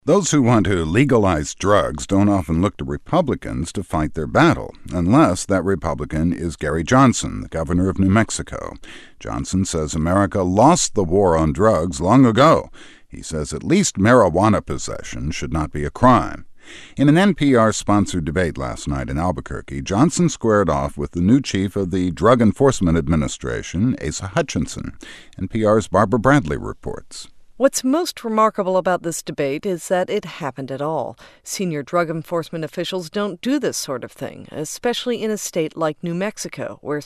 Those who want to legalize drugs don't often look to Republicans to fight their battle, unless that Republican is Gary Johnson, the governor of New Mexico. Johnson says America lost the war on drugs long ago. He says at least marijuana possession should not be a crime. In an NPR-sponsored debate last night in Albuquerque, Johnson squared off with the new chief of the Drug Enforcement Administration, Asa Hutchinson. NPR's Barbara Bradley reports. What's most remarkable about this debate is that it happened at all. Senior drug enforcement officials don't do this sort of thing, especially in a state like New Mexico, where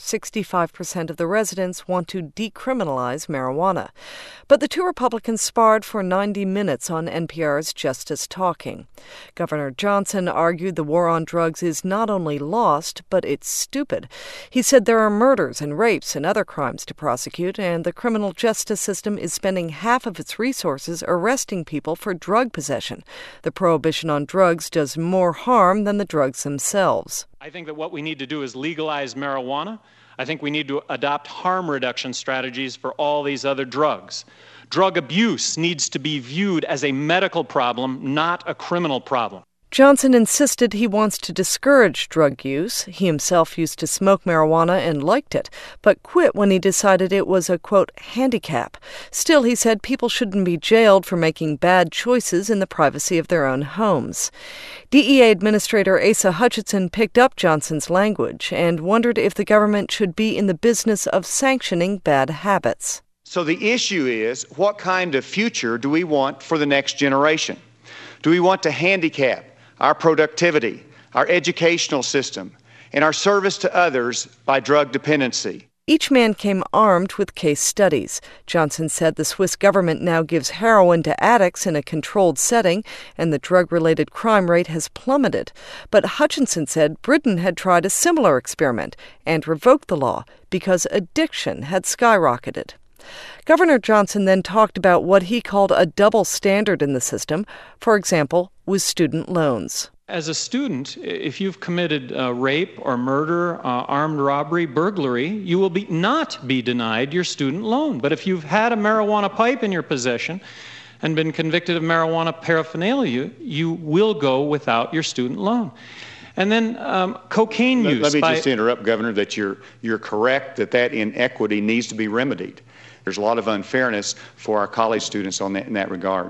65% of the residents want to decriminalize marijuana. But the two Republicans sparred for 90 minutes on NPR's Justice Talking. Governor Johnson argued the war on drugs is not only lost, but it's stupid. He said there are murders and rapes and other crimes to prosecute, and the criminal justice system is spending half of its resources arresting people for drug possession. The prohibition on drugs does more harm than the drugs themselves. I think that what we need to do is legalize marijuana. I think we need to adopt harm reduction strategies for all these other drugs. Drug abuse needs to be viewed as a medical problem, not a criminal problem. Johnson insisted he wants to discourage drug use. He himself used to smoke marijuana and liked it, but quit when he decided it was a, quote, handicap. Still, he said people shouldn't be jailed for making bad choices in the privacy of their own homes. DEA Administrator Asa Hutchinson picked up Johnson's language and wondered if the government should be in the business of sanctioning bad habits. So the issue is, what kind of future do we want for the next generation? Do we want to handicap our productivity, our educational system, and our service to others by drug dependency? Each man came armed with case studies. Johnson said the Swiss government now gives heroin to addicts in a controlled setting, and the drug-related crime rate has plummeted. But Hutchinson said Britain had tried a similar experiment and revoked the law because addiction had skyrocketed. Governor Johnson then talked about what he called a double standard in the system, for example, with student loans. As a student, if you've committed rape or murder, armed robbery, burglary, you will not be denied your student loan. But if you've had a marijuana pipe in your possession and been convicted of marijuana paraphernalia, you will go without your student loan. And then cocaine use. Let me just interrupt, Governor, that you're correct that inequity needs to be remedied. There's a lot of unfairness for our college students in that regard.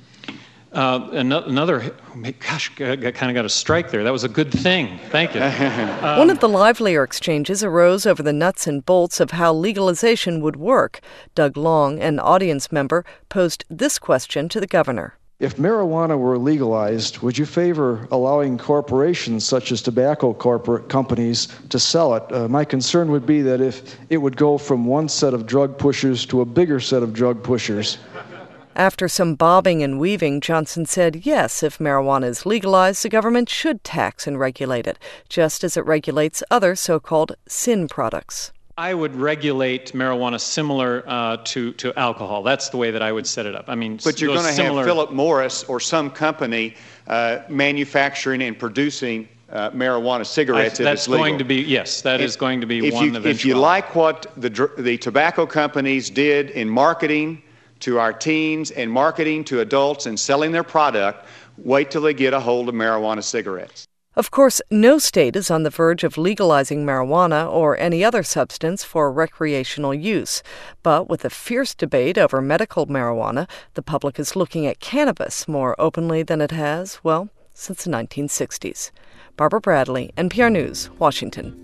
Another, gosh, I kind of got a strike there. That was a good thing. Thank you. One of the livelier exchanges arose over the nuts and bolts of how legalization would work. Doug Long, an audience member, posed this question to the governor. If marijuana were legalized, would you favor allowing corporations such as tobacco companies to sell it? My concern would be that if it would go from one set of drug pushers to a bigger set of drug pushers. After some bobbing and weaving, Johnson said yes, if marijuana is legalized, the government should tax and regulate it, just as it regulates other so-called sin products. I would regulate marijuana similar to alcohol. That's the way that I would set it up. I mean, but you're going to have Philip Morris or some company manufacturing and producing marijuana cigarettes if it's legal. That's going to be, yes, that is going to be one eventuality. If you like what the tobacco companies did in marketing to our teens and marketing to adults and selling their product, wait till they get a hold of marijuana cigarettes. Of course, no state is on the verge of legalizing marijuana or any other substance for recreational use. But with a fierce debate over medical marijuana, the public is looking at cannabis more openly than it has, well, since the 1960s. Barbara Bradley, NPR News, Washington.